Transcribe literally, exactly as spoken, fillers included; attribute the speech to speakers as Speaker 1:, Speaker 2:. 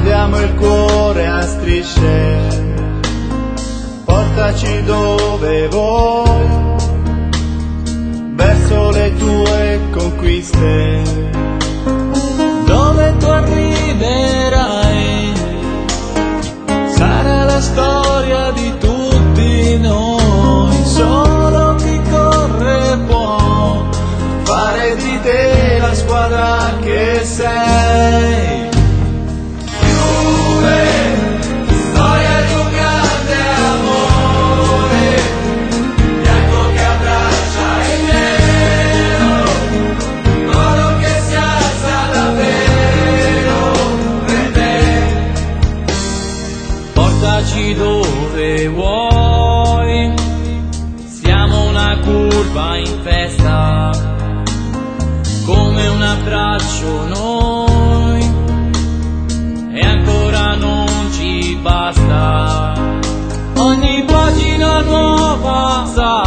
Speaker 1: abbiamo il cuore a strisce, portaci dove vuoi, verso le tue conquiste,
Speaker 2: dove tu arriverai, sarà la storia di tutti noi, solo chi corre può
Speaker 1: fare di te la squadra che sei.
Speaker 2: Portaci dove vuoi, siamo una curva in festa, come un abbraccio noi, e ancora non ci basta, ogni pagina nuova sa